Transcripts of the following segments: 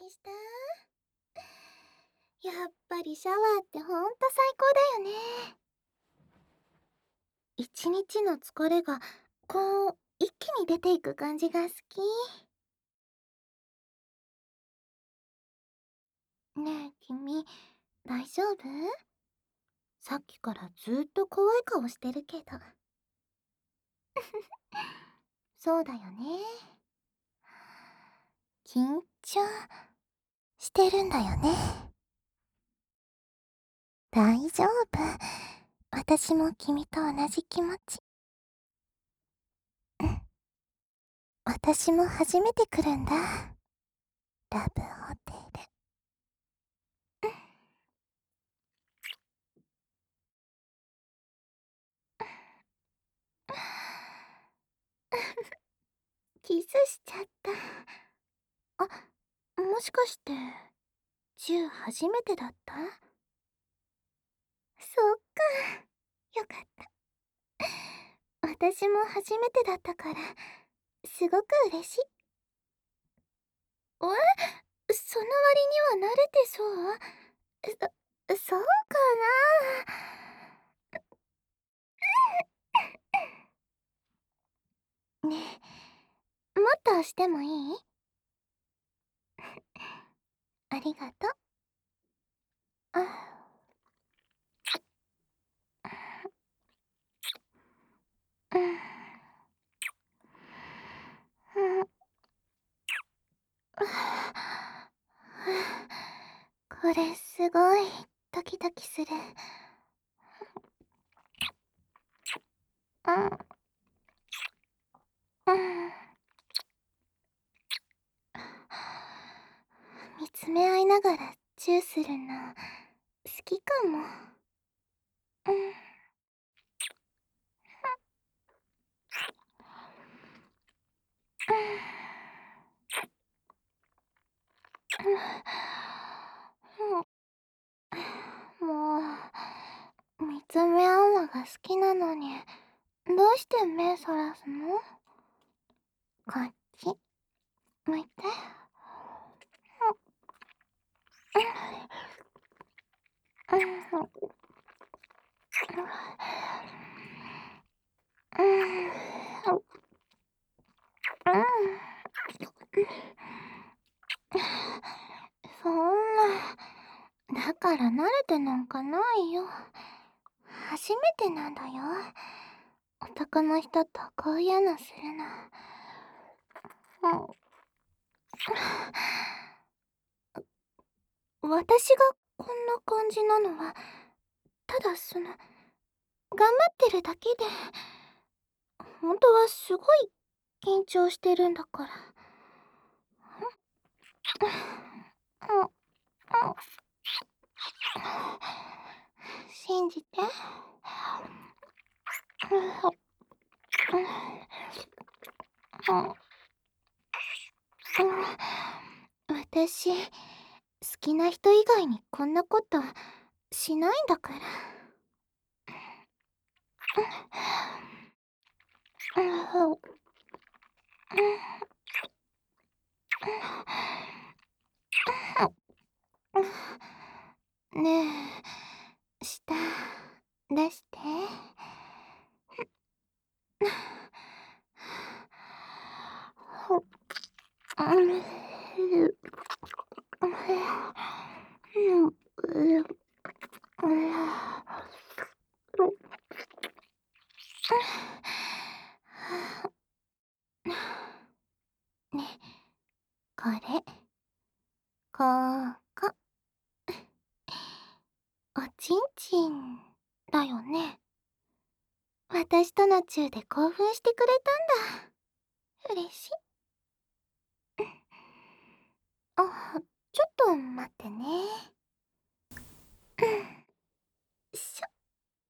した？やっぱりシャワーってほんと最高だよね。一日の疲れが、こう、一気に出ていく感じが好き。ねえ、君、大丈夫？さっきからずっと怖い顔してるけど。そうだよね。緊張してるんだよね。大丈夫。私も君と同じ気持ち。うん。私も初めて来るんだ。ラブホテル。キスしちゃった。あ、もしかして、チュー初めてだった？そっか。よかった。私も初めてだったから、すごく嬉しい。その割には慣れてそう？そうかな？ねえ、もっとしてもいい？ありがとう。あ、うん。うん。これすごいドキドキする。うん。うん。見つめ合いながらチューするの好きかも。うん。もう見つめ合うのが好きなのに、どうして目そらすの？こっち向いて。そんな、だから慣れてなんかないよ。初めてなんだよ。男の人とこういうのするの。私がこんな感じなのは、ただ頑張ってるだけで、本当はすごい緊張してるんだから。うん。信じて。私、好きな人以外にこんなことしないんだから。ねえ、舌出して。ね、これ、ここ、おちんちんだよね。私とのチューで興奮してくれたんだ。嬉しい。あ、ちょっと待ってね。しょ。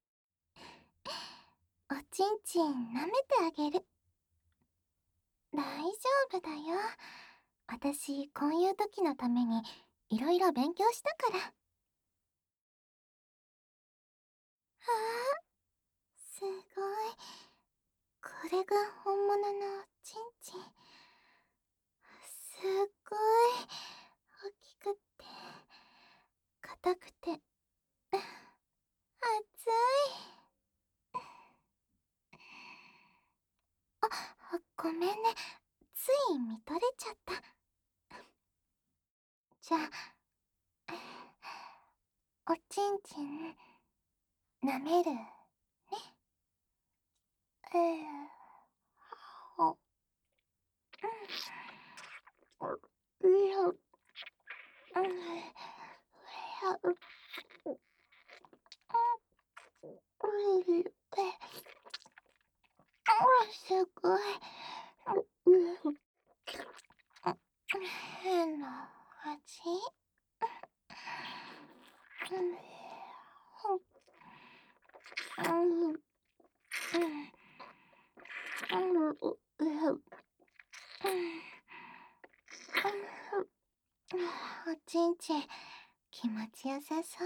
おちんちん舐めてあげる。大丈夫だよ。私、こういう時のためにいろいろ勉強したから。ああ、すごい。これが本物のおちんちん。すっごい大ごめんね。つい見とれちゃった。じゃあ、おちんちん、舐めるね。ほ、うよ、うん、うや、すごい。変な味。おちんちん、気持ちよさそう。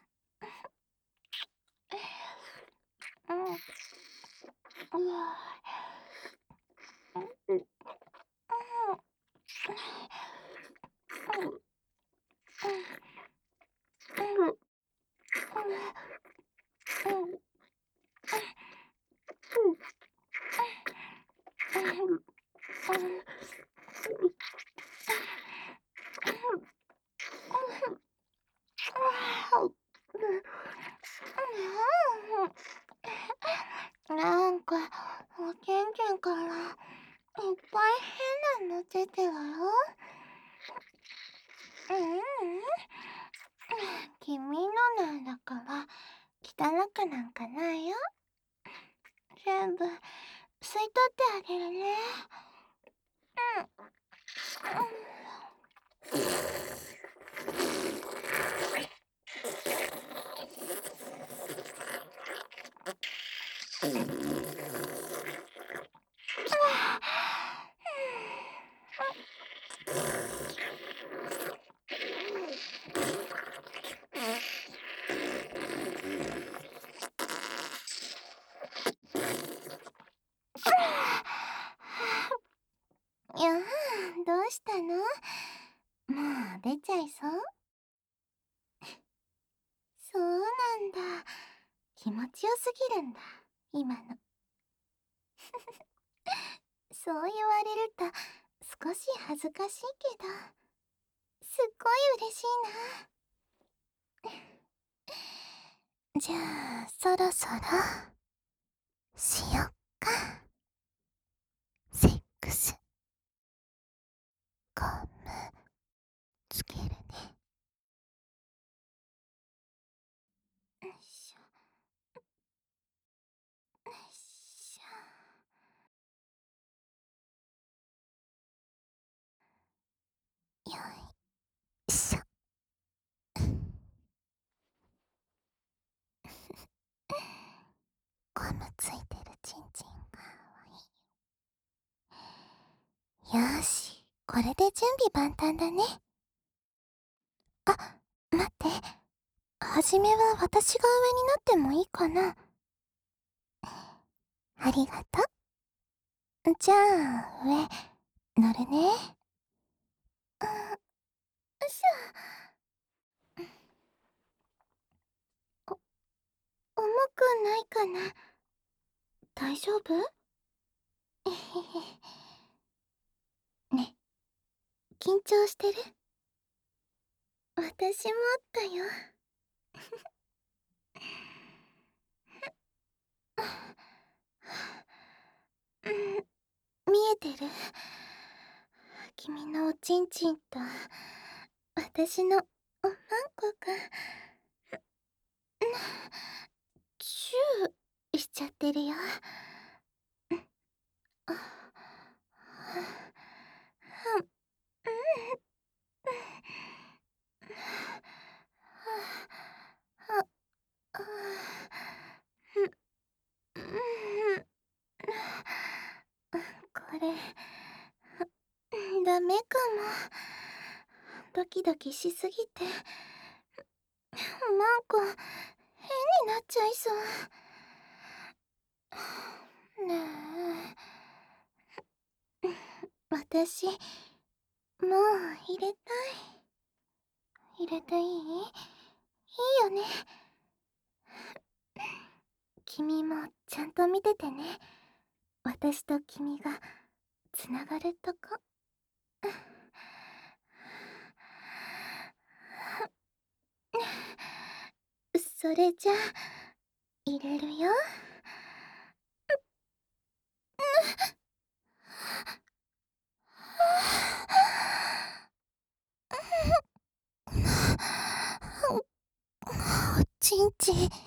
なんか、おちんちんからいっぱい変なの出てるよ。君のなんだから汚くなんかないよ。全部吸い取ってあげるね。いやー、どうしたの？もう出ちゃいそう？そうなんだ。気持ちよすぎるんだ、今の。そう言われると少し恥ずかしいけど、すっごい嬉しいな。じゃあ、そろそろ、しよっか。セックス。ゴム、つけるね。よいしょ。よいしょ。よいしょ。ゴムついてるチンチンかわいい。よーし、これで準備万端だね。あ、待って。はじめは私が上になってもいいかな。ありがとう。じゃあ、上、乗るね。よいしょ。重くないかな。大丈夫？えへへ。ね、緊張してる？私もあったよ。うん、見えてる？君のおちんちんと、私のおまんこが、チューしちゃってるよ。あ、これ、ダメかも。ドキドキしすぎて、なんか、変になっちゃいそう。ねえ。私、もう入れたい。入れていい？いいよね。君もちゃんと見ててね。私と君がつながるとこ。それじゃ入れるよ。おちんちん